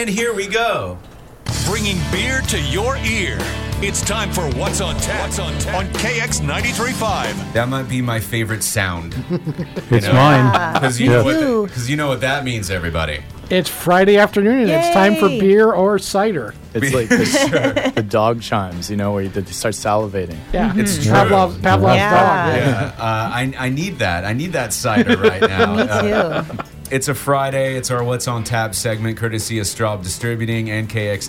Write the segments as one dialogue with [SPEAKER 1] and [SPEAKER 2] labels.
[SPEAKER 1] And here we go.
[SPEAKER 2] Bringing beer to your ear. It's time for What's on Tap, on KX 93.5.
[SPEAKER 1] That might be my favorite sound.
[SPEAKER 3] It's mine.
[SPEAKER 1] Because you know what that means, everybody.
[SPEAKER 4] It's Friday afternoon, and it's time for beer or cider.
[SPEAKER 5] It's like the dog chimes, where you start salivating.
[SPEAKER 4] Yeah,
[SPEAKER 1] It's true.
[SPEAKER 4] Pavlov's dog.
[SPEAKER 1] Yeah. I need that. I need that cider right now.
[SPEAKER 6] Me too.
[SPEAKER 1] It's a Friday. It's our What's on Tap segment, courtesy of Straub Distributing and KX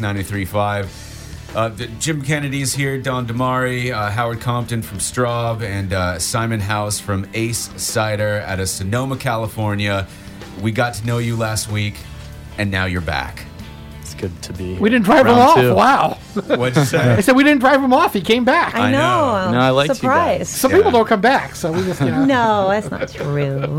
[SPEAKER 1] 93.5. Jim Kennedy's here, Don Damari, Howard Compton from Straub, and Simon House from Ace Cider out of Sonoma, California. We got to know you last week, and now you're back.
[SPEAKER 5] It's good to be here.
[SPEAKER 4] We didn't drive him off. Wow.
[SPEAKER 1] What'd you say?
[SPEAKER 4] I said we didn't drive him off. He came back.
[SPEAKER 6] I know.
[SPEAKER 5] No, I like you
[SPEAKER 6] Surprise.
[SPEAKER 5] guys.
[SPEAKER 4] Some people don't come back, so we just,
[SPEAKER 6] No, that's not true.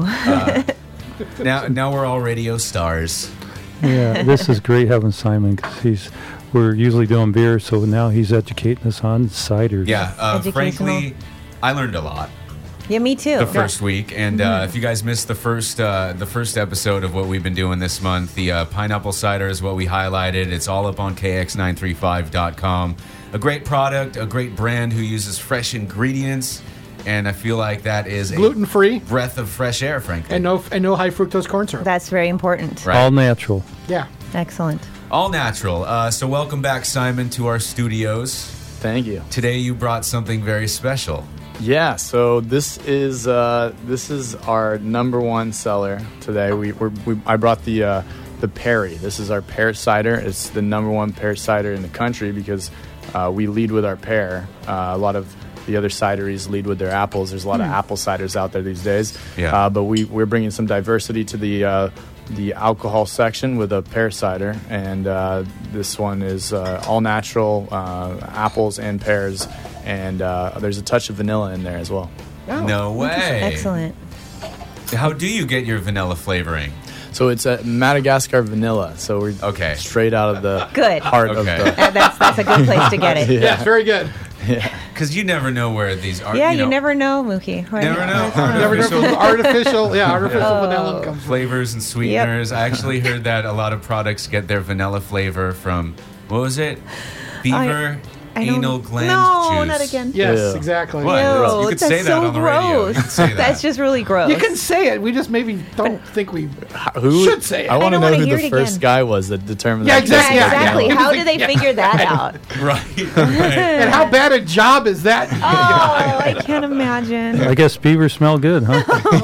[SPEAKER 1] Now we're all radio stars.
[SPEAKER 3] Yeah, this is great having Simon because we're usually doing beer, so now he's educating us on ciders.
[SPEAKER 1] Yeah, frankly, I learned a lot.
[SPEAKER 6] Yeah, me too.
[SPEAKER 1] The first week, and if you guys missed the first episode of what we've been doing this month, the pineapple cider is what we highlighted. It's all up on kx935.com. A great product, a great brand who uses fresh ingredients, and I feel like that is
[SPEAKER 4] gluten-free,
[SPEAKER 1] a breath of fresh air, frankly.
[SPEAKER 4] and no high fructose corn syrup.
[SPEAKER 6] That's very important.
[SPEAKER 1] Right.
[SPEAKER 3] All natural.
[SPEAKER 4] Yeah.
[SPEAKER 6] Excellent.
[SPEAKER 1] All natural. So welcome back, Simon, to our studios.
[SPEAKER 5] Thank you.
[SPEAKER 1] Today you brought something very special.
[SPEAKER 5] Yeah, so this is our number one seller today. I brought the Perry. This is our pear cider. It's the number one pear cider in the country because we lead with our pear. A lot of the other cideries lead with their apples. There's a lot of apple ciders out there these days.
[SPEAKER 1] Yeah.
[SPEAKER 5] But we're bringing some diversity to the alcohol section with a pear cider, and this one is all natural apples and pears, and there's a touch of vanilla in there as well.
[SPEAKER 4] Oh.
[SPEAKER 1] No way.
[SPEAKER 6] Excellent.
[SPEAKER 1] How do you get your vanilla flavoring?
[SPEAKER 5] So it's a Madagascar vanilla. So we're straight out of the heart of the.
[SPEAKER 6] That's a good place to get it.
[SPEAKER 4] Yeah, it's very good.
[SPEAKER 5] Yeah.
[SPEAKER 1] Because you never know where these are.
[SPEAKER 6] Yeah, you never know, Mookie.
[SPEAKER 1] Never know.
[SPEAKER 4] Never know from artificial vanilla comes from.
[SPEAKER 1] Flavors and sweeteners. I actually heard that a lot of products get their vanilla flavor from, what was it? Beaver anal gland juice.
[SPEAKER 6] No, not again.
[SPEAKER 4] Yes,
[SPEAKER 5] Ew.
[SPEAKER 4] exactly.
[SPEAKER 1] What?
[SPEAKER 6] Ew,
[SPEAKER 1] You could say that on the radio. You could say that.
[SPEAKER 6] That's just really gross.
[SPEAKER 4] You can say it. We just maybe don't think we
[SPEAKER 5] Who
[SPEAKER 4] should say it.
[SPEAKER 5] I want to
[SPEAKER 6] don't
[SPEAKER 5] know
[SPEAKER 6] wanna
[SPEAKER 5] who
[SPEAKER 6] hear
[SPEAKER 5] the
[SPEAKER 6] it
[SPEAKER 5] first
[SPEAKER 6] again.
[SPEAKER 5] guy was that determined.
[SPEAKER 4] Yeah,
[SPEAKER 5] that
[SPEAKER 4] exactly.
[SPEAKER 6] Yeah,
[SPEAKER 4] Yeah,
[SPEAKER 6] exactly.
[SPEAKER 4] yeah.
[SPEAKER 6] How do they figure that out?
[SPEAKER 1] Right.
[SPEAKER 4] And how bad a job is that?
[SPEAKER 6] Oh, I can't imagine.
[SPEAKER 3] I guess beavers smell good, huh?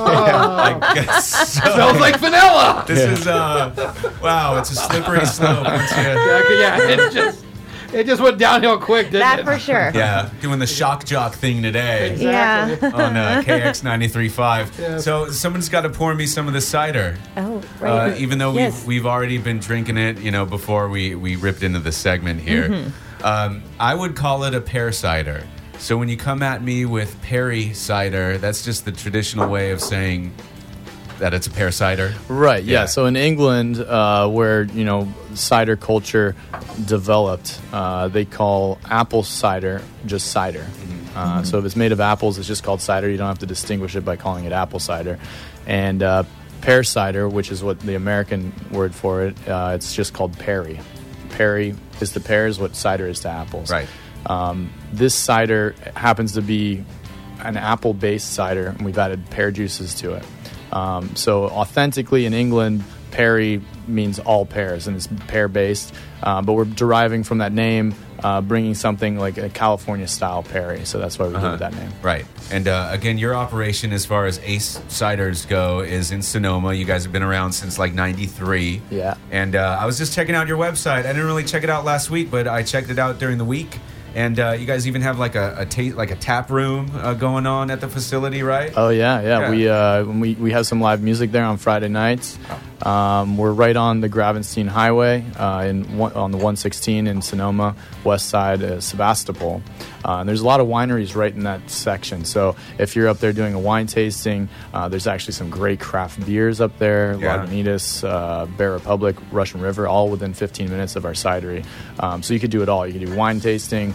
[SPEAKER 1] I guess so.
[SPEAKER 4] Smells like vanilla.
[SPEAKER 1] This is, wow, it's a slippery slope. Once you,
[SPEAKER 4] Yeah, it just went downhill quick, didn't
[SPEAKER 6] That
[SPEAKER 4] it?
[SPEAKER 6] for sure.
[SPEAKER 1] yeah, doing the shock jock thing today.
[SPEAKER 4] Exactly.
[SPEAKER 6] Yeah.
[SPEAKER 1] On KX 93.5.
[SPEAKER 4] Yeah.
[SPEAKER 1] So someone's got to pour me some of the cider.
[SPEAKER 6] Oh, right.
[SPEAKER 1] Even though
[SPEAKER 6] Yes.
[SPEAKER 1] we've already been drinking it, before we ripped into the segment here.
[SPEAKER 6] Mm-hmm.
[SPEAKER 1] I would call it a pear cider. So when you come at me with Perry cider, that's just the traditional way of saying that it's a pear cider.
[SPEAKER 5] Right. Yeah.
[SPEAKER 1] Yeah.
[SPEAKER 5] So in England, where cider culture developed, they call apple cider just cider. So if it's made of apples, it's just called cider. You don't have to distinguish it by calling it apple cider. And pear cider, which is what the American word for it, it's just called Perry. Perry is to pears what cider is to apples.
[SPEAKER 1] Right.
[SPEAKER 5] This cider happens to be an apple-based cider, and we've added pear juices to it. So authentically in England, Perry means all pears, and it's pear-based. But we're deriving from that name, bringing something like a California-style Perry. So that's why we give it that name.
[SPEAKER 1] Right. And again, your operation as far as Ace Ciders go is in Sonoma. You guys have been around since like 93.
[SPEAKER 5] Yeah.
[SPEAKER 1] And I was just checking out your website. I didn't really check it out last week, but I checked it out during the week. And you guys even have like a tap room going on at the facility, right?
[SPEAKER 5] Oh yeah. We have some live music there on Friday nights. We're right on the Gravenstein Highway on the 116 in Sonoma, west side Sebastopol. And there's a lot of wineries right in that section. So if you're up there doing a wine tasting, there's actually some great craft beers up there.
[SPEAKER 1] Yeah.
[SPEAKER 5] Lagunitas, Bear Republic, Russian River, all within 15 minutes of our cidery. So you could do it all. You could do wine tasting.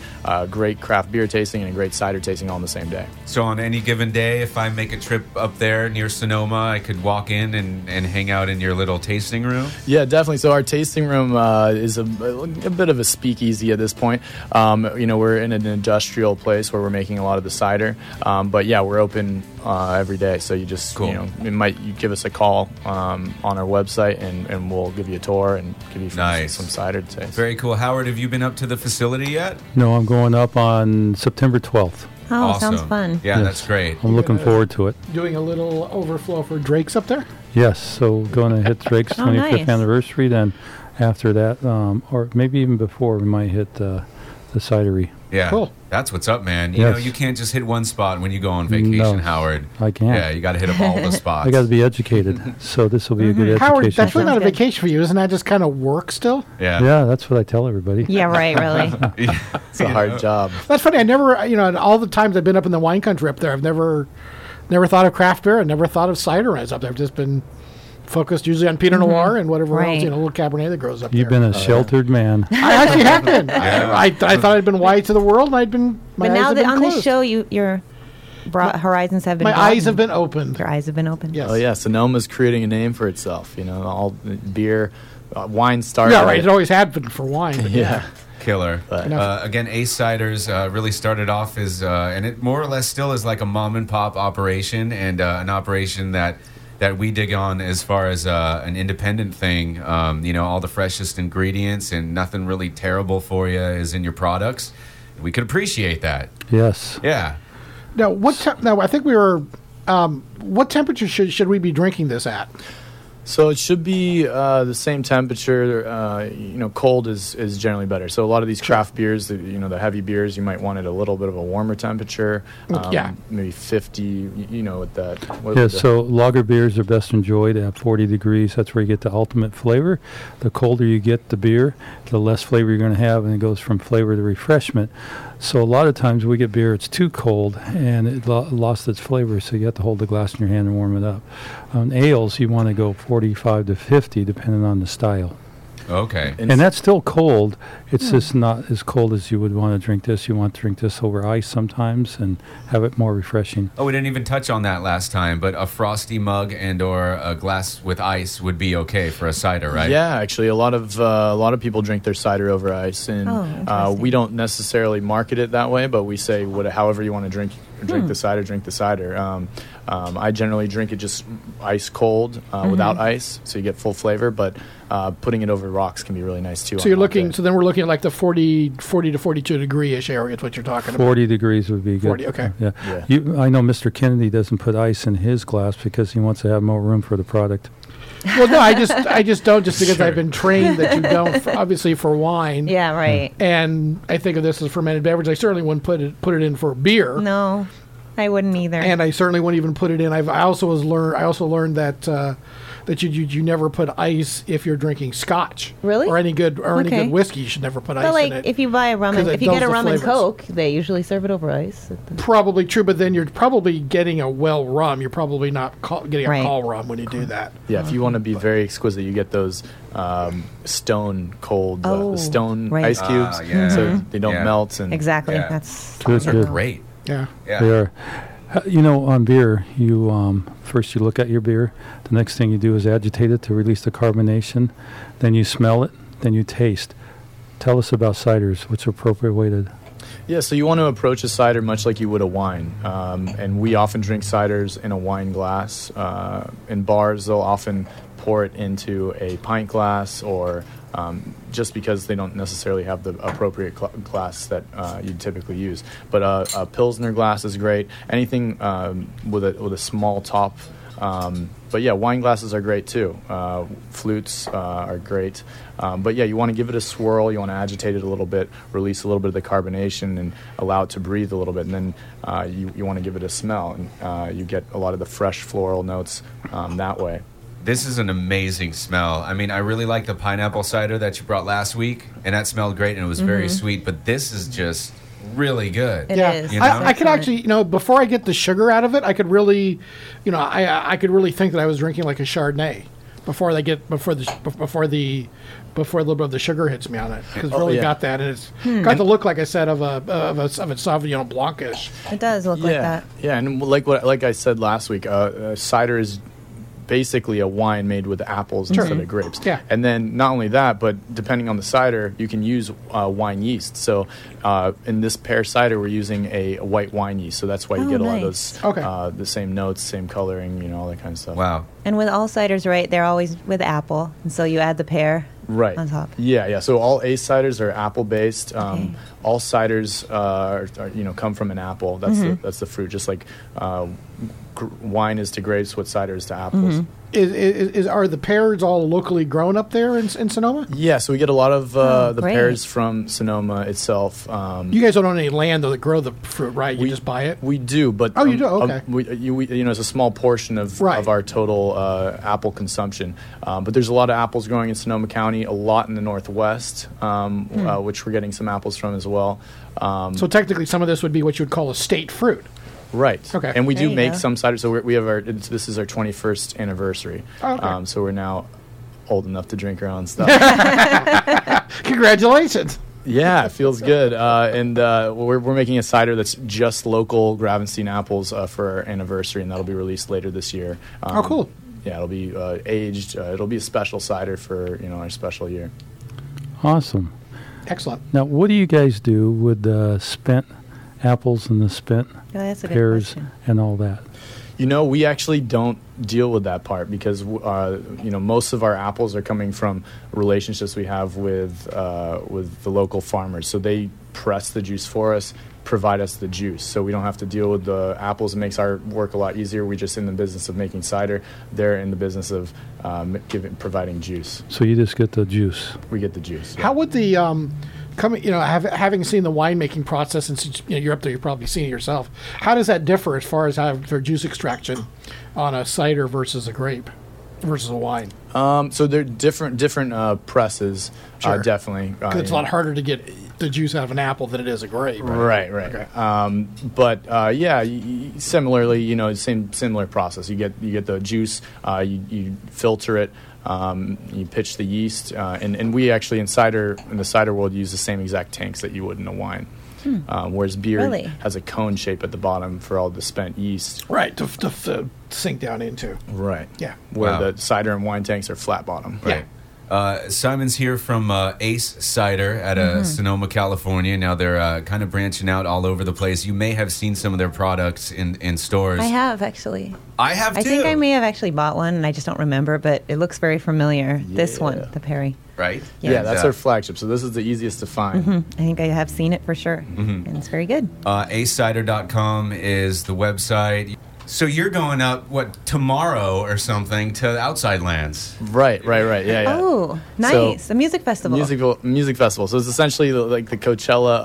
[SPEAKER 5] great craft beer tasting and a great cider tasting all in the same day.
[SPEAKER 1] So on any given day, if I make a trip up there near Sonoma, I could walk in and hang out in your little tasting room?
[SPEAKER 5] Yeah, definitely. So our tasting room is a bit of a speakeasy at this point. We're in an industrial place where we're making a lot of the cider. But yeah, we're open every day. So you just,
[SPEAKER 1] cool.
[SPEAKER 5] You give us a call on our website and we'll give you a tour and give you some cider to taste.
[SPEAKER 1] Very cool. Howard, have you been up to the facility yet?
[SPEAKER 3] No, I'm going up on September 12th.
[SPEAKER 6] Oh,
[SPEAKER 1] Awesome.
[SPEAKER 6] sounds fun.
[SPEAKER 1] Yeah,
[SPEAKER 3] Yes.
[SPEAKER 1] That's great.
[SPEAKER 3] I'm looking forward to it.
[SPEAKER 4] Doing a little overflow for Drake's up there.
[SPEAKER 3] Yes, so going to hit Drake's 25th
[SPEAKER 6] nice.
[SPEAKER 3] anniversary. Then after that, or maybe even before, we might hit the cidery.
[SPEAKER 1] Yeah,
[SPEAKER 4] Cool.
[SPEAKER 1] That's what's up, man. You
[SPEAKER 3] Yes.
[SPEAKER 1] know, you can't just hit one spot when you go on vacation,
[SPEAKER 3] No,
[SPEAKER 1] Howard.
[SPEAKER 3] I can't.
[SPEAKER 1] Yeah, you got to hit up all the spots.
[SPEAKER 3] I got to be educated, so this will be a good education.
[SPEAKER 4] Howard, that's really not a
[SPEAKER 6] Sounds good.
[SPEAKER 4] vacation for you. Isn't that just kind of work still?
[SPEAKER 1] Yeah.
[SPEAKER 3] Yeah, that's what I tell everybody.
[SPEAKER 6] Yeah, right, really.
[SPEAKER 5] It's a hard job.
[SPEAKER 4] That's funny. I never, all the times I've been up in the wine country up there, I've never thought of craft beer. I never thought of cider when I was up there. I've just been focused usually on Pinot Noir and whatever
[SPEAKER 6] Right.
[SPEAKER 4] else, a little Cabernet that grows up
[SPEAKER 3] You've
[SPEAKER 4] there.
[SPEAKER 3] been a sheltered man.
[SPEAKER 4] I actually have been.
[SPEAKER 1] Yeah.
[SPEAKER 4] I thought I'd been wide to the world, and I'd been. My
[SPEAKER 6] But
[SPEAKER 4] eyes
[SPEAKER 6] now
[SPEAKER 4] have
[SPEAKER 6] that
[SPEAKER 4] been
[SPEAKER 6] on this
[SPEAKER 4] closed.
[SPEAKER 6] show, your horizons have been
[SPEAKER 4] my eyes have
[SPEAKER 6] broadened.
[SPEAKER 4] been opened.
[SPEAKER 6] Your eyes have been opened.
[SPEAKER 4] Yes.
[SPEAKER 5] Oh yeah, Sonoma's creating a name for itself. All beer, wine started.
[SPEAKER 4] Yeah, right. It always had been for wine. But
[SPEAKER 5] Yeah.
[SPEAKER 1] Killer.
[SPEAKER 5] But-
[SPEAKER 1] Again, Ace Ciders really started off as, and it more or less still is like a mom and pop operation, and an operation that we dig on as far as an independent thing. All the freshest ingredients and nothing really terrible for you is in your products. We could appreciate that.
[SPEAKER 3] Yes.
[SPEAKER 1] Yeah.
[SPEAKER 4] Now, now I think we were. What temperature should we be drinking this at?
[SPEAKER 5] So it should be the same temperature. Cold is generally better. So a lot of these craft beers, the heavy beers, you might want it a little bit of a warmer temperature.
[SPEAKER 4] Yeah.
[SPEAKER 5] Maybe 50. With that.
[SPEAKER 3] Yeah, so lager beers are best enjoyed at 40 degrees. That's where you get the ultimate flavor. The colder you get the beer, the less flavor you're going to have, and it goes from flavor to refreshment. So a lot of times we get beer, it's too cold, and it lost its flavor, so you have to hold the glass in your hand and warm it up. On ales, you want to go 45 to 50, depending on the style.
[SPEAKER 1] Okay.
[SPEAKER 3] And that's still cold. It's just not as cold as you would want to drink this. You want to drink this over ice sometimes and have it more refreshing.
[SPEAKER 1] Oh, we didn't even touch on that last time, but a frosty mug and or a glass with ice would be okay for a cider, right?
[SPEAKER 5] Yeah, actually, a lot of people drink their cider over ice, and
[SPEAKER 6] interesting.
[SPEAKER 5] we don't necessarily market it that way, but we say however you want to drink the cider, drink the cider. I generally drink it just ice cold without ice, so you get full flavor. But putting it over rocks can be really nice too.
[SPEAKER 4] So you're looking. So then we're looking at like the 40 to 42 degree-ish area. Is what you're talking about.
[SPEAKER 3] 40 degrees would be good.
[SPEAKER 4] 40, okay.
[SPEAKER 3] Yeah.
[SPEAKER 5] Yeah.
[SPEAKER 3] I know Mr. Kennedy doesn't put ice in his glass because he wants to have more room for the product.
[SPEAKER 4] Well, no, I just don't, just because I've been trained that you don't, obviously for wine.
[SPEAKER 6] Yeah, right.
[SPEAKER 4] And I think of this as fermented beverage. I certainly wouldn't put it in for beer.
[SPEAKER 6] No, I wouldn't either.
[SPEAKER 4] And I certainly wouldn't even put it in. I also learned that you never put ice if you're drinking scotch.
[SPEAKER 6] Really?
[SPEAKER 4] Or any good
[SPEAKER 6] Okay.
[SPEAKER 4] whiskey. You should never put
[SPEAKER 6] but
[SPEAKER 4] ice
[SPEAKER 6] like,
[SPEAKER 4] in it.
[SPEAKER 6] if you buy a rum,
[SPEAKER 4] 'Cause it
[SPEAKER 6] if you get a
[SPEAKER 4] dulls the
[SPEAKER 6] rum and
[SPEAKER 4] flavors.
[SPEAKER 6] Coke, they usually serve it over ice.
[SPEAKER 4] Probably true, but then you're probably getting a well rum. You're probably not getting
[SPEAKER 6] Right.
[SPEAKER 4] a call rum when you do that.
[SPEAKER 5] Yeah, if you want to be very exquisite, you get those stone cold stone
[SPEAKER 6] right.
[SPEAKER 5] ice cubes,
[SPEAKER 1] yeah.
[SPEAKER 5] so they don't
[SPEAKER 1] Yeah.
[SPEAKER 5] melt. And
[SPEAKER 6] Exactly.
[SPEAKER 1] Yeah.
[SPEAKER 6] That's
[SPEAKER 3] Good,
[SPEAKER 1] Those are
[SPEAKER 3] good.
[SPEAKER 1] great.
[SPEAKER 4] Yeah.
[SPEAKER 1] Yeah.
[SPEAKER 3] They are. On beer, you first you look at your beer. The next thing you do is agitate it to release the carbonation. Then you smell it. Then you taste. Tell us about ciders. What's the appropriate way to?
[SPEAKER 5] Yeah, so you want to approach a cider much like you would a wine. And we often drink ciders in a wine glass. In bars, they'll often pour it into a pint glass or just because they don't necessarily have the appropriate glass that you typically use. But a Pilsner glass is great. Anything with a small top. But yeah, wine glasses are great too. Flutes are great. But yeah, you want to give it a swirl. You want to agitate it a little bit, release a little bit of the carbonation, and allow it to breathe a little bit. And then you want to give it a smell, and you get a lot of the fresh floral notes that way.
[SPEAKER 1] This is an amazing smell. I mean, I really like the pineapple cider that you brought last week, and that smelled great, and it was very sweet. But this is just really good.
[SPEAKER 6] It is.
[SPEAKER 1] You know?
[SPEAKER 4] I could actually, before I get the sugar out of it, I could really, I could really think that I was drinking like a Chardonnay. before a little bit of the sugar hits me on it, because it's really got that, and it's got the look, like I said, of a Sauvignon Blanc-ish.
[SPEAKER 6] It does look like that.
[SPEAKER 5] Yeah, and like I said last week, cider is basically a wine made with apples instead of grapes.
[SPEAKER 4] Yeah.
[SPEAKER 5] And then not only that, but depending on the cider, you can use wine yeast. So in this pear cider, we're using a white wine yeast. So that's why you get a lot of those, the same notes, same coloring, all that kind of stuff.
[SPEAKER 1] Wow.
[SPEAKER 6] And with all ciders, right, they're always with apple, and so you add the pear on top.
[SPEAKER 5] Yeah. So all Ace ciders are apple based. All ciders are come from an apple. That's the fruit. Just like wine is to grapes, what cider is to apples.
[SPEAKER 4] Are the pears all locally grown up there in Sonoma?
[SPEAKER 5] Yeah, so we get a lot of the pears from Sonoma itself.
[SPEAKER 4] You guys don't own any land though that grow the fruit, right? You just buy it.
[SPEAKER 5] We do, but
[SPEAKER 4] you do. Okay.
[SPEAKER 5] It's a small portion of our total apple consumption. But there's a lot of apples growing in Sonoma County, a lot in the Northwest, which we're getting some apples from as well.
[SPEAKER 4] So technically, some of this would be what you would call a state fruit.
[SPEAKER 5] Right.
[SPEAKER 4] Okay.
[SPEAKER 5] And we
[SPEAKER 6] There
[SPEAKER 5] do
[SPEAKER 6] you
[SPEAKER 5] make
[SPEAKER 6] go.
[SPEAKER 5] some cider. So we have this is our 21st anniversary.
[SPEAKER 4] Okay.
[SPEAKER 5] So we're now old enough to drink our own stuff.
[SPEAKER 4] Congratulations.
[SPEAKER 5] Yeah, it feels good. And we're making a cider that's just local Gravenstein apples for our anniversary, and that'll be released later this year.
[SPEAKER 4] Cool.
[SPEAKER 5] Yeah, it'll be aged. It'll be a special cider for our special year.
[SPEAKER 3] Awesome.
[SPEAKER 4] Excellent.
[SPEAKER 3] Now, what do you guys do with the spent apples and the spent
[SPEAKER 6] That's a good
[SPEAKER 3] pears
[SPEAKER 6] question.
[SPEAKER 3] and all that?
[SPEAKER 5] We actually don't deal with that part because most of our apples are coming from relationships we have with the local farmers. So they press the juice for us, provide us the juice, so we don't have to deal with the apples. It makes our work a lot easier. We're just in the business of making cider. They're in the business of providing juice.
[SPEAKER 3] So you just get the juice.
[SPEAKER 5] We get the juice. Yeah.
[SPEAKER 4] How would the having seen the winemaking process, and since you're up there, you've probably seen it yourself. How does that differ as far as their juice extraction on a cider versus a grape versus a wine?
[SPEAKER 5] So they're different presses.
[SPEAKER 4] Sure.
[SPEAKER 5] Definitely.
[SPEAKER 4] 'Cause it's a lot harder to get the juice out of an apple than it is a grape.
[SPEAKER 5] Right.
[SPEAKER 4] Okay.
[SPEAKER 5] Similarly, similar process. You get the juice, you filter it, you pitch the yeast, and we actually in the cider world use the same exact tanks that you would in a wine. Whereas beer
[SPEAKER 6] Really?
[SPEAKER 5] has a cone shape at the bottom for all the spent yeast.
[SPEAKER 4] Right, to sink down into.
[SPEAKER 5] Right.
[SPEAKER 4] Yeah.
[SPEAKER 5] Where
[SPEAKER 1] Wow.
[SPEAKER 5] the cider and wine tanks are flat bottom.
[SPEAKER 1] Right. Simon's here from Ace Cider at Sonoma, California. Now they're kind of branching out all over the place. You may have seen some of their products in stores.
[SPEAKER 6] I have, actually.
[SPEAKER 1] I have too.
[SPEAKER 6] I think I may have actually bought one, and I just don't remember, but it looks very familiar. This one, the Perry.
[SPEAKER 1] Right?
[SPEAKER 5] Yeah, that's our flagship. So this is the easiest to find.
[SPEAKER 6] I think I have seen it for sure, and it's very good.
[SPEAKER 1] acecider.com is the website. So you're going up, tomorrow or something to Outside Lands?
[SPEAKER 5] Right. Yeah.
[SPEAKER 6] Oh, nice.
[SPEAKER 5] So,
[SPEAKER 6] a music festival.
[SPEAKER 5] Music festival. So it's essentially like the Coachella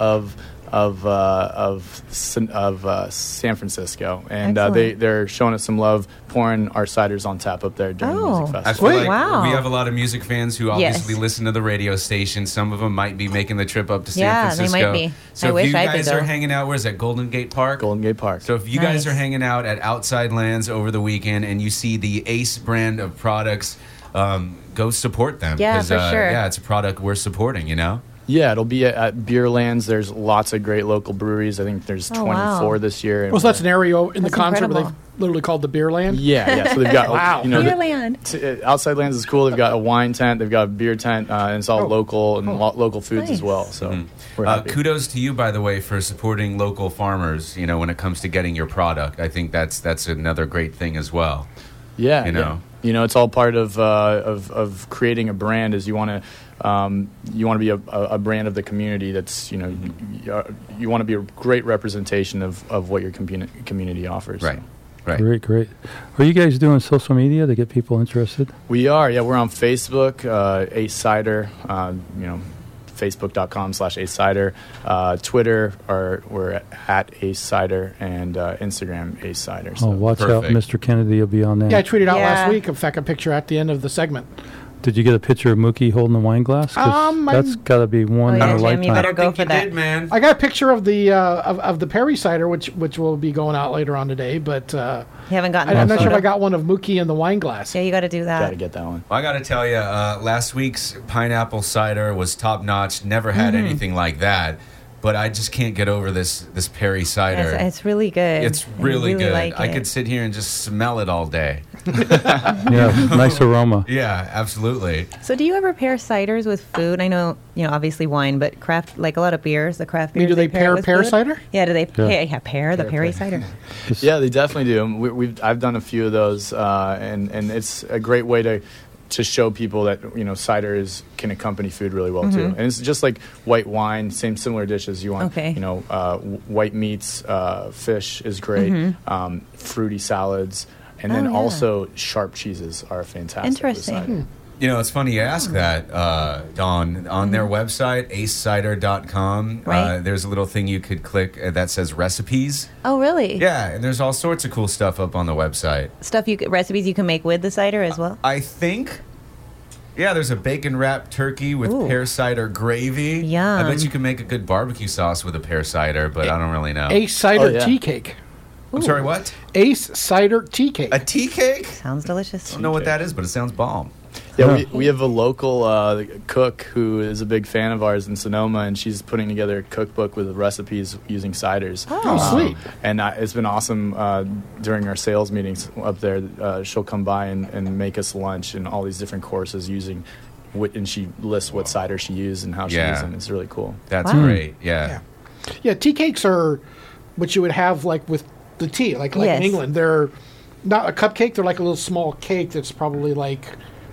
[SPEAKER 5] of San Francisco, and they're showing us some love, pouring our ciders on tap up there during the music
[SPEAKER 1] I
[SPEAKER 5] festival.
[SPEAKER 1] feel like
[SPEAKER 6] Wow.
[SPEAKER 1] we have a lot of music fans who obviously
[SPEAKER 6] Yes.
[SPEAKER 1] listen to the radio station. Some of them might be making the trip up to San
[SPEAKER 6] Yeah, they
[SPEAKER 1] Francisco.
[SPEAKER 6] might be.
[SPEAKER 1] So
[SPEAKER 6] I
[SPEAKER 1] if
[SPEAKER 6] wish
[SPEAKER 1] you
[SPEAKER 6] I could
[SPEAKER 1] guys are
[SPEAKER 6] go.
[SPEAKER 1] hanging out, where's that, Golden Gate Park?
[SPEAKER 5] Golden Gate Park.
[SPEAKER 1] So if you guys
[SPEAKER 6] Nice.
[SPEAKER 1] are hanging out at Outside Lands over the weekend and you see the Ace brand of products, go support them.
[SPEAKER 6] Yeah,
[SPEAKER 1] 'Cause,
[SPEAKER 6] for sure.
[SPEAKER 1] Yeah, it's a product we're supporting,
[SPEAKER 5] Yeah, it'll be at Beerlands. There's lots of great local breweries. I think there's 24 this year.
[SPEAKER 4] Well, so that's an area in the
[SPEAKER 6] That's
[SPEAKER 4] concert where
[SPEAKER 6] incredible.
[SPEAKER 4] they've literally called the Beer Land?
[SPEAKER 5] Yeah. So they've got
[SPEAKER 4] Wow.
[SPEAKER 6] Beerland.
[SPEAKER 5] Outside Lands is cool. They've got a wine tent. They've got a beer tent, and it's all local and local foods as
[SPEAKER 6] Nice.
[SPEAKER 5] well. So we're happy.
[SPEAKER 1] Kudos to you, by the way, for supporting local farmers. When it comes to getting your product, I think that's another great thing as well.
[SPEAKER 5] Yeah,
[SPEAKER 1] You know.
[SPEAKER 5] it's all part of creating a brand. Is you want to be a brand of the community. That's you want to be a great representation of what your community offers.
[SPEAKER 1] Right.
[SPEAKER 5] So.
[SPEAKER 1] Right.
[SPEAKER 3] Great. Are you guys doing social media to get people interested?
[SPEAKER 5] We are. Yeah, we're on Facebook, Ace Cider. Facebook.com/Ace Cider. Twitter, we're at Ace Cider, and Instagram Ace Cider. So.
[SPEAKER 3] Oh, watch out,
[SPEAKER 1] perfect.
[SPEAKER 3] Mr. Kennedy will be on there.
[SPEAKER 4] Yeah, I tweeted out
[SPEAKER 6] Yeah.
[SPEAKER 4] last week. In fact, a picture at the end of the segment.
[SPEAKER 3] Did you get a picture of Mookie holding the wine glass? 'Cause that's got to be one in
[SPEAKER 6] yeah,
[SPEAKER 3] a
[SPEAKER 6] Jim,
[SPEAKER 3] lifetime.
[SPEAKER 6] you better
[SPEAKER 1] I don't
[SPEAKER 6] go
[SPEAKER 1] think
[SPEAKER 6] for
[SPEAKER 1] you
[SPEAKER 6] that.
[SPEAKER 1] did, man.
[SPEAKER 4] I got a picture of the of the Perry cider, which will be going out later on today. But
[SPEAKER 6] You haven't gotten
[SPEAKER 4] I'm
[SPEAKER 6] that
[SPEAKER 4] not sure if
[SPEAKER 6] photo?
[SPEAKER 4] I got one of Mookie in the wine glass.
[SPEAKER 6] Yeah, you got to do
[SPEAKER 5] Got to
[SPEAKER 6] that.
[SPEAKER 5] get that one.
[SPEAKER 1] Well, I got to tell you, last week's pineapple cider was top notch. Never had anything like that. But I just can't get over this Perry cider.
[SPEAKER 6] It's really good.
[SPEAKER 1] It's
[SPEAKER 6] I
[SPEAKER 1] really good.
[SPEAKER 6] Like
[SPEAKER 1] I
[SPEAKER 6] it.
[SPEAKER 1] could sit here and just smell it all day.
[SPEAKER 3] Yeah, nice aroma.
[SPEAKER 1] Yeah, absolutely.
[SPEAKER 6] So, do you ever pair ciders with food? I know, obviously wine, but craft, like a lot of beers, the craft
[SPEAKER 4] I mean,
[SPEAKER 6] beers.
[SPEAKER 4] do they pair
[SPEAKER 6] it with
[SPEAKER 4] pear
[SPEAKER 6] food?
[SPEAKER 4] cider?
[SPEAKER 6] Yeah, do they pair the Perry cider?
[SPEAKER 5] Yeah, they definitely do. I've done a few of those, and it's a great way to show people that cider can accompany food really well too. And it's just like white wine, similar dishes. You want
[SPEAKER 6] Okay.
[SPEAKER 5] white meats, fish is great, fruity salads, and then
[SPEAKER 6] Oh, yeah.
[SPEAKER 5] also sharp cheeses are fantastic. with
[SPEAKER 6] Interesting.
[SPEAKER 5] cider.
[SPEAKER 1] It's funny you ask that, Dawn. On their website, acecider.com,
[SPEAKER 6] Right.
[SPEAKER 1] there's a little thing you could click that says recipes.
[SPEAKER 6] Oh, really?
[SPEAKER 1] Yeah, and there's all sorts of cool stuff up on the website.
[SPEAKER 6] Recipes you can make with the cider as well.
[SPEAKER 1] I think, there's a bacon wrapped turkey with
[SPEAKER 6] Ooh.
[SPEAKER 1] pear cider gravy.
[SPEAKER 6] Yum.
[SPEAKER 1] I bet you can make a good barbecue sauce with a pear cider, but I don't really know.
[SPEAKER 4] Ace cider
[SPEAKER 5] Oh, yeah.
[SPEAKER 4] tea cake.
[SPEAKER 1] I'm sorry, what?
[SPEAKER 4] Ace cider tea cake.
[SPEAKER 1] A tea cake?
[SPEAKER 6] Sounds delicious.
[SPEAKER 1] I don't know what that is, but it sounds bomb.
[SPEAKER 5] Yeah, we have a local cook who is a big fan of ours in Sonoma, and she's putting together a cookbook with recipes using ciders.
[SPEAKER 4] Oh, sweet.
[SPEAKER 5] And it's been awesome during our sales meetings up there. She'll come by and make us lunch and all these different courses using, and she lists what cider she used and how she used them. It's really cool.
[SPEAKER 1] That's
[SPEAKER 6] Wow.
[SPEAKER 1] great. Yeah.
[SPEAKER 4] Yeah, tea cakes are what you would have like with the tea, like
[SPEAKER 6] Yes.
[SPEAKER 4] in England. They're not a cupcake; they're like a little small cake that's probably like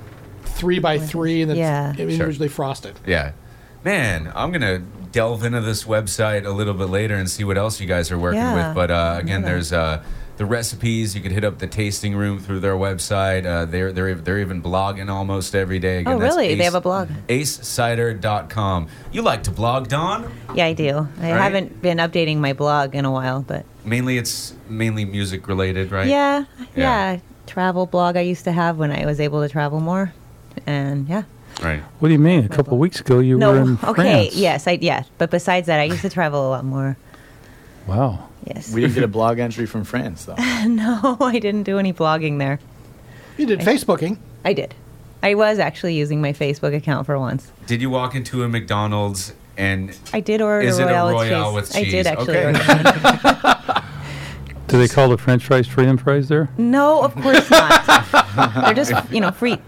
[SPEAKER 4] 3 by 3, and
[SPEAKER 6] Yeah.
[SPEAKER 4] it's
[SPEAKER 1] Sure.
[SPEAKER 4] usually frosted.
[SPEAKER 1] Yeah. Man, I'm going to delve into this website a little bit later and see what else you guys are working
[SPEAKER 6] Yeah.
[SPEAKER 1] with. But again, there's the recipes. You could hit up the tasting room through their website. They're even blogging almost every day. Again,
[SPEAKER 6] Oh,
[SPEAKER 1] that's
[SPEAKER 6] really? They have a blog?
[SPEAKER 1] acecider.com. You like to blog, Dawn?
[SPEAKER 6] Yeah, I do. I
[SPEAKER 1] Right?
[SPEAKER 6] haven't been updating my blog in a while, but
[SPEAKER 1] It's mainly music related, right?
[SPEAKER 6] yeah.
[SPEAKER 1] Yeah.
[SPEAKER 6] Travel blog I used to have when I was able to travel more, and yeah.
[SPEAKER 1] Right.
[SPEAKER 3] What do you mean? A couple of weeks ago, you were in
[SPEAKER 6] okay,
[SPEAKER 3] France.
[SPEAKER 6] yes, but besides that, I used to travel a lot more.
[SPEAKER 3] Wow.
[SPEAKER 6] Yes.
[SPEAKER 5] We didn't get a blog entry from France, though.
[SPEAKER 6] No, I didn't do any blogging there.
[SPEAKER 4] You did Facebooking.
[SPEAKER 6] I did. I was actually using my Facebook account for once.
[SPEAKER 1] Did you walk into a McDonald's and
[SPEAKER 6] I did order
[SPEAKER 1] Is
[SPEAKER 6] a
[SPEAKER 1] it a
[SPEAKER 6] Royale,
[SPEAKER 1] Royale
[SPEAKER 6] with
[SPEAKER 1] with
[SPEAKER 6] cheese. I
[SPEAKER 1] cheese?
[SPEAKER 6] did actually.
[SPEAKER 1] Okay.
[SPEAKER 6] Order one.
[SPEAKER 3] Do they call the French fries freedom fries there?
[SPEAKER 6] No, of course not. They're just frite.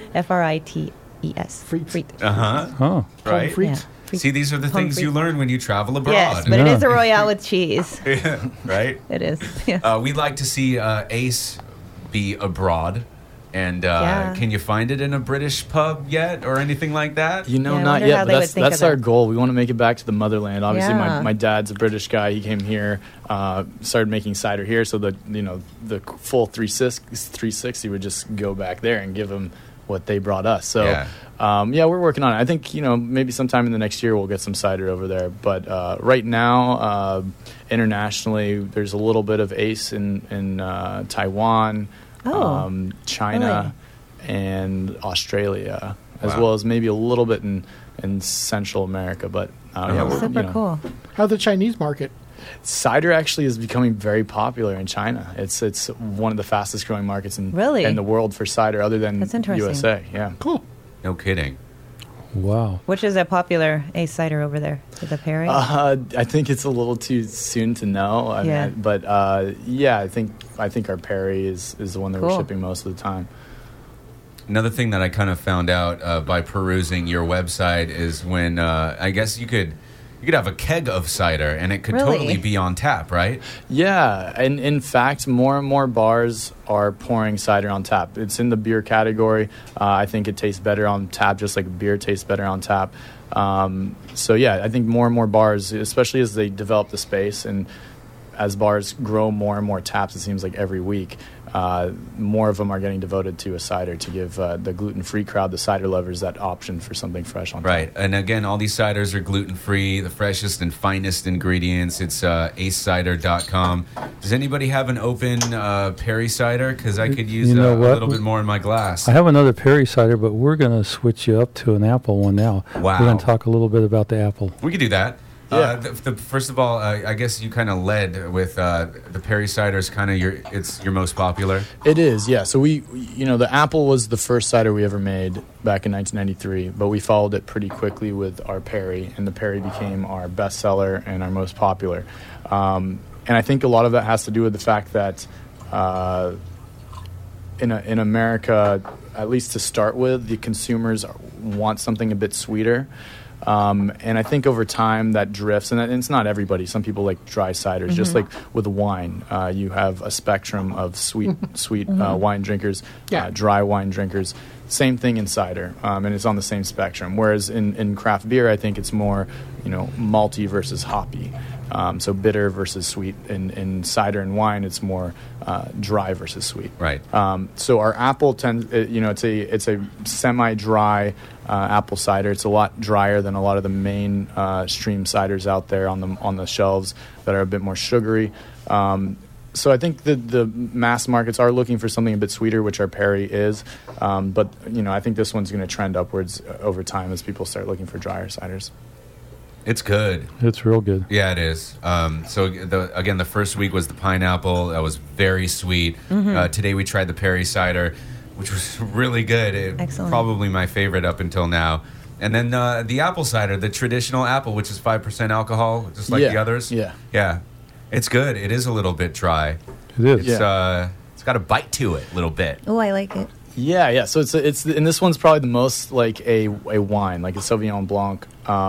[SPEAKER 6] F-R-I-T-E-S.
[SPEAKER 4] Frites.
[SPEAKER 6] Frite.
[SPEAKER 3] Oh.
[SPEAKER 1] right?
[SPEAKER 4] Frites.
[SPEAKER 6] Yeah. Frite.
[SPEAKER 1] See, these are the
[SPEAKER 6] Pommes
[SPEAKER 1] things you
[SPEAKER 6] frites.
[SPEAKER 1] learn when you travel abroad.
[SPEAKER 6] Yes, but it is a
[SPEAKER 3] Yeah.
[SPEAKER 6] Royale with cheese.
[SPEAKER 1] right?
[SPEAKER 6] It is. Yeah.
[SPEAKER 1] We'd like to see Ace be abroad. And
[SPEAKER 6] Yeah.
[SPEAKER 1] can you find it in a British pub yet or anything like that?
[SPEAKER 6] Yeah, I
[SPEAKER 5] Not
[SPEAKER 6] wonder
[SPEAKER 5] yet,
[SPEAKER 6] how
[SPEAKER 5] but
[SPEAKER 6] they would think
[SPEAKER 5] that's
[SPEAKER 6] of
[SPEAKER 5] our
[SPEAKER 6] that.
[SPEAKER 5] goal. We want to make it back to the motherland. Obviously,
[SPEAKER 6] Yeah.
[SPEAKER 5] my dad's a British guy. He came here, started making cider here, so the full 360 would just go back there and give them what they brought us. So, we're working on it. I think maybe sometime in the next year we'll get some cider over there. But right now, internationally, there's a little bit of Ace in Taiwan, China, and Australia, as
[SPEAKER 1] Wow.
[SPEAKER 5] well as maybe a little bit in Central America. But we're,
[SPEAKER 6] Super cool.
[SPEAKER 4] How's the Chinese market?
[SPEAKER 5] cider actually is becoming very popular in China. It's one of the fastest growing markets in the world for cider, other than
[SPEAKER 6] That's interesting.
[SPEAKER 5] USA. Yeah,
[SPEAKER 4] Cool.
[SPEAKER 1] No kidding.
[SPEAKER 3] Wow.
[SPEAKER 6] Which is a popular Ace cider over there? Is it the Perry?
[SPEAKER 5] I think it's a little too soon to know.
[SPEAKER 6] Yeah.
[SPEAKER 5] But I think our Perry is the one that we're
[SPEAKER 6] Cool.
[SPEAKER 5] shipping most of the time.
[SPEAKER 1] Another thing that I kind of found out by perusing your website is when I guess you could have a keg of cider and it could
[SPEAKER 6] Really?
[SPEAKER 1] totally be on tap, right?
[SPEAKER 5] Yeah, and in fact, more and more bars are pouring cider on tap. It's in the beer category. I think it tastes better on tap, just like beer tastes better on tap. I think more and more bars, especially as they develop the space and as bars grow more and more taps, it seems like every week, more of them are getting devoted to a cider to give the gluten-free crowd, the cider lovers, that option for something fresh on top.
[SPEAKER 1] Right. And again, all these ciders are gluten-free, the freshest and finest ingredients. It's acecider.com. Does anybody have an open Perry cider? Because I could use a little bit more in my glass.
[SPEAKER 3] I have another Perry cider, but we're going to switch you up to an apple one now.
[SPEAKER 1] Wow.
[SPEAKER 3] We're going to talk a little bit about the apple.
[SPEAKER 1] We could do that.
[SPEAKER 5] Yeah.
[SPEAKER 1] First of all, I guess you kind of led with the Perry cider is kind of your most popular.
[SPEAKER 5] It is, yeah. So the apple was the first cider we ever made back in 1993, but we followed it pretty quickly with our Perry, and the Perry became our bestseller and our most popular. And I think a lot of that has to do with the fact that in America, at least to start with, the consumers want something a bit sweeter. And I think over time that drifts, and it's not everybody. Some people like dry ciders, just like with wine. You have a spectrum of sweet wine drinkers, dry wine drinkers. Same thing in cider, and it's on the same spectrum. Whereas in craft beer, I think it's more, malty versus hoppy. So bitter versus sweet. In cider and wine, it's more dry versus sweet.
[SPEAKER 1] Right.
[SPEAKER 5] So our apple it's a semi-dry apple cider. It's a lot drier than a lot of the main stream ciders out there on the shelves that are a bit more sugary. So I think the mass markets are looking for something a bit sweeter, which our Perry is. But I think this one's going to trend upwards over time as people start looking for drier ciders.
[SPEAKER 1] It's good.
[SPEAKER 3] It's real good.
[SPEAKER 1] Yeah, it is. So the first week was the pineapple. That was very sweet. Today we tried the Perry cider, which was really good.
[SPEAKER 6] Excellent.
[SPEAKER 1] Probably my favorite up until now. And then the apple cider, the traditional apple, which is 5% alcohol, just like the others.
[SPEAKER 5] Yeah.
[SPEAKER 1] Yeah. It's good. It is a little bit dry.
[SPEAKER 3] It is.
[SPEAKER 1] It's got a bite to it a little bit.
[SPEAKER 6] Oh, I like it.
[SPEAKER 5] Yeah. So it's and this one's probably the most like a wine, like a Sauvignon Blanc.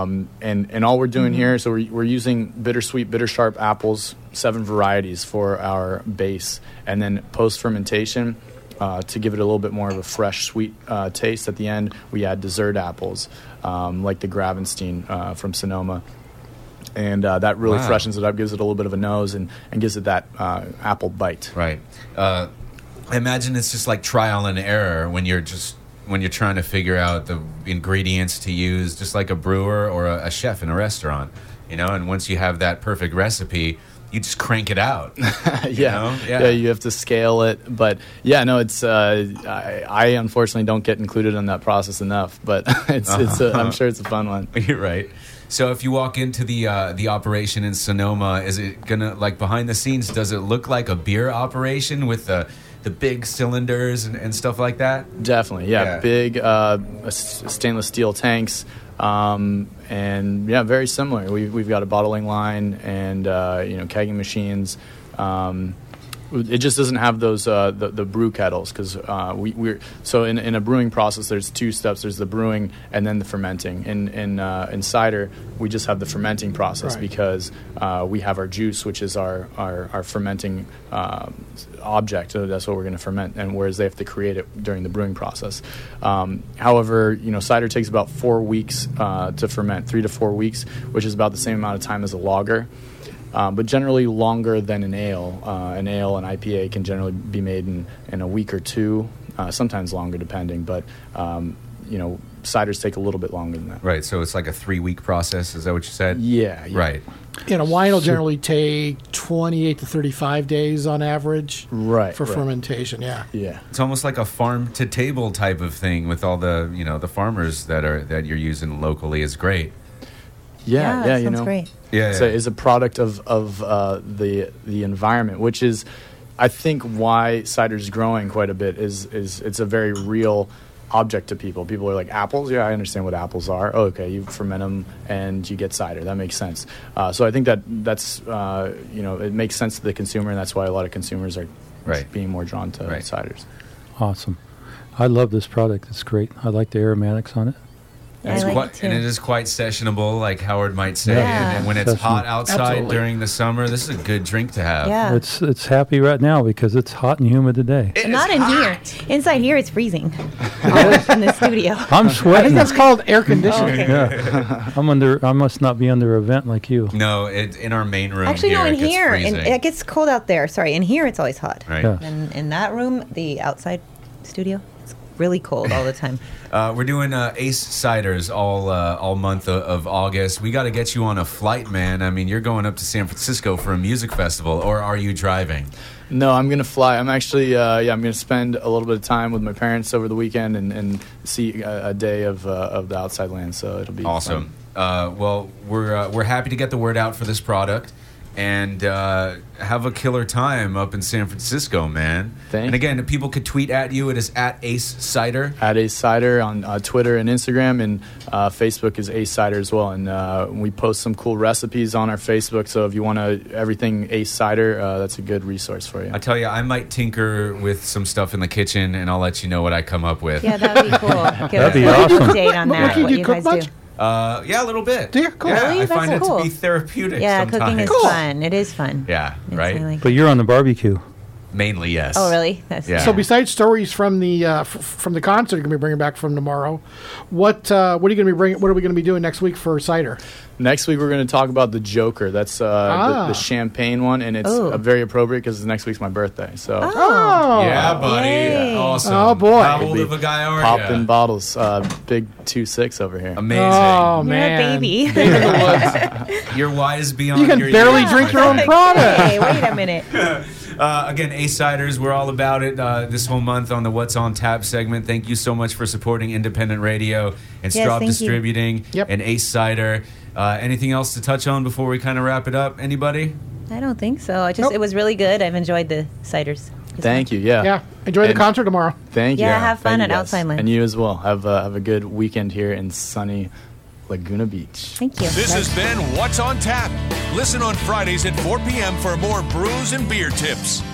[SPEAKER 5] And all we're doing here, so we're using bittersweet, bitter sharp apples, 7 varieties for our base, and then post fermentation. To give it a little bit more of a fresh, sweet taste at the end, we add dessert apples, like the Gravenstein from Sonoma. And that really freshens it up, gives it a little bit of a nose, and gives it that apple bite.
[SPEAKER 1] Right. I imagine it's just like trial and error when you're trying to figure out the ingredients to use, just like a brewer or a chef in a restaurant. And once you have that perfect recipe, you just crank it out.
[SPEAKER 5] Yeah, you have to scale it. But it's I unfortunately don't get included in that process enough. But I'm sure it's a fun one.
[SPEAKER 1] You're right. So if you walk into the operation in Sonoma, is it gonna, like, behind the scenes? Does it look like a beer operation with the big cylinders and stuff like that?
[SPEAKER 5] Definitely, yeah. Big stainless steel tanks. And very similar. We've got a bottling line and kegging machines. It just doesn't have those the brew kettles because we're so in a brewing process. There's 2 steps. There's the brewing and then the fermenting. In cider, we just have the fermenting process because we have our juice, which is our fermenting object. So that's what we're going to ferment. And whereas they have to create it during the brewing process. However, cider takes about 4 weeks to ferment, 3 to 4 weeks, which is about the same amount of time as a lager. But generally longer than an ale. An ale and IPA can generally be made in a week or 2, sometimes longer depending. But, ciders take a little bit longer than that.
[SPEAKER 1] Right, so it's like a 3-week process. Is that what you said?
[SPEAKER 5] Yeah.
[SPEAKER 1] Right.
[SPEAKER 4] A wine will generally take 28 to 35 days on average for fermentation, Yeah.
[SPEAKER 1] It's almost like a farm-to-table type of thing with all the, the farmers that you're using locally is great.
[SPEAKER 5] Yeah,
[SPEAKER 6] sounds great.
[SPEAKER 1] Yeah,
[SPEAKER 5] it's a product of the environment, which is, I think, why cider's growing quite a bit. Is it's a very real object to people. People are like, apples? Yeah, I understand what apples are. Oh, okay, you ferment them and you get cider. That makes sense. So I think that's it makes sense to the consumer, and that's why a lot of consumers are being more drawn to ciders.
[SPEAKER 3] Awesome. I love this product. It's great. I like the aromatics on it.
[SPEAKER 6] Yeah, I like it too.
[SPEAKER 1] And it is quite sessionable, like Howard might say.
[SPEAKER 6] Yeah.
[SPEAKER 1] And when it's hot outside
[SPEAKER 4] Absolutely.
[SPEAKER 1] during the summer, this is a good drink to have.
[SPEAKER 6] Yeah.
[SPEAKER 3] It's happy right now because it's hot and humid today.
[SPEAKER 1] It
[SPEAKER 6] Not
[SPEAKER 1] is
[SPEAKER 6] in
[SPEAKER 1] hot.
[SPEAKER 6] here. Inside here, it's freezing. In the studio.
[SPEAKER 3] I'm
[SPEAKER 4] I think
[SPEAKER 3] sweating.
[SPEAKER 4] that's called air conditioning.
[SPEAKER 6] Okay.
[SPEAKER 3] Yeah, I must not be under a vent like you.
[SPEAKER 1] No, in our main room
[SPEAKER 6] Actually,
[SPEAKER 1] here,
[SPEAKER 6] no, in
[SPEAKER 1] it gets
[SPEAKER 6] here.
[SPEAKER 1] freezing.
[SPEAKER 6] It gets cold out there. Sorry, in here, it's always hot.
[SPEAKER 1] Right.
[SPEAKER 3] Yeah.
[SPEAKER 6] And in that room, the outside studio, it's really cold all the time.
[SPEAKER 1] We're doing Ace Ciders all month of August. We got to get you on a flight, man. I mean, you're going up to San Francisco for a music festival, or are you driving?
[SPEAKER 5] No, I'm going to fly. I'm actually, I'm going to spend a little bit of time with my parents over the weekend and see a day of the outside land. So it'll be
[SPEAKER 1] Awesome.
[SPEAKER 5] fun.
[SPEAKER 1] Well, we're happy to get the word out for this product and have a killer time up in San Francisco, man.
[SPEAKER 5] Thank
[SPEAKER 1] And
[SPEAKER 5] you.
[SPEAKER 1] again, people could tweet at you. It is at Ace Cider.
[SPEAKER 5] At Ace Cider on Twitter and Instagram, and Facebook is Ace Cider as well. And we post some cool recipes on our Facebook. So if you want everything Ace Cider, that's a good resource for you.
[SPEAKER 1] I tell you, I might tinker with some stuff in the kitchen, and I'll let you know what I come up with.
[SPEAKER 6] Yeah, that would be cool. Give us
[SPEAKER 3] be
[SPEAKER 6] an
[SPEAKER 3] awesome.
[SPEAKER 6] update on that.
[SPEAKER 4] Ricky,
[SPEAKER 6] What
[SPEAKER 4] do you
[SPEAKER 6] you
[SPEAKER 4] cook
[SPEAKER 6] guys
[SPEAKER 4] much?
[SPEAKER 6] do.
[SPEAKER 1] Yeah, a little bit.
[SPEAKER 4] Yeah, cool.
[SPEAKER 1] Yeah,
[SPEAKER 6] Really?
[SPEAKER 1] I find
[SPEAKER 6] That's
[SPEAKER 1] it
[SPEAKER 6] cool.
[SPEAKER 1] to be therapeutic
[SPEAKER 6] Yeah,
[SPEAKER 1] sometimes.
[SPEAKER 6] cooking is
[SPEAKER 4] Cool.
[SPEAKER 6] fun. It is fun.
[SPEAKER 1] Yeah,
[SPEAKER 6] It's
[SPEAKER 1] right?
[SPEAKER 6] really-
[SPEAKER 3] But you're on the barbecue.
[SPEAKER 1] Mainly, yes.
[SPEAKER 6] Oh, really? That's
[SPEAKER 1] Yeah.
[SPEAKER 4] So besides stories from the from the concert you're going to be bringing back from tomorrow, what are you going to be bringing? What are we going to be doing next week for cider?
[SPEAKER 5] Next week, we're going to talk about the Joker. That's the champagne one, and it's
[SPEAKER 6] Ooh.
[SPEAKER 5] very appropriate because next week's my birthday. So
[SPEAKER 4] Oh,
[SPEAKER 1] Yeah, buddy.
[SPEAKER 6] Yay.
[SPEAKER 1] Awesome.
[SPEAKER 4] Oh, boy.
[SPEAKER 1] How old of a guy are
[SPEAKER 5] popping
[SPEAKER 1] you?
[SPEAKER 5] bottles, big 2-6 over here.
[SPEAKER 1] Amazing.
[SPEAKER 4] Oh
[SPEAKER 6] You're
[SPEAKER 4] man,
[SPEAKER 6] a baby.
[SPEAKER 1] You're wise beyond
[SPEAKER 4] You can
[SPEAKER 1] your
[SPEAKER 4] barely
[SPEAKER 1] years,
[SPEAKER 4] drink
[SPEAKER 1] my
[SPEAKER 4] your own
[SPEAKER 1] friend.
[SPEAKER 4] product.
[SPEAKER 6] Hey, wait a minute.
[SPEAKER 1] Again, Ace Ciders, we're all about it this whole month on the What's on Tap segment. Thank you so much for supporting independent radio and
[SPEAKER 6] Yes,
[SPEAKER 1] Straub
[SPEAKER 6] thank you.
[SPEAKER 1] Distributing
[SPEAKER 4] Yep.
[SPEAKER 1] and Ace Cider. Anything else to touch on before we kind of wrap it up? Anybody?
[SPEAKER 6] I don't think so.
[SPEAKER 4] Nope.
[SPEAKER 6] It was really good. I've enjoyed the ciders.
[SPEAKER 5] Thank you. Yeah.
[SPEAKER 4] Yeah, enjoy the
[SPEAKER 5] And-
[SPEAKER 4] concert tomorrow.
[SPEAKER 5] Thank you.
[SPEAKER 6] Yeah, have fun
[SPEAKER 5] Thank
[SPEAKER 6] at
[SPEAKER 5] you guys.
[SPEAKER 6] Outside Land.
[SPEAKER 5] And you as well. Have a good weekend here in sunny Laguna Beach.
[SPEAKER 6] Thank you.
[SPEAKER 2] This has been What's on Tap. Listen on Fridays at 4 p.m. for more brews and beer tips.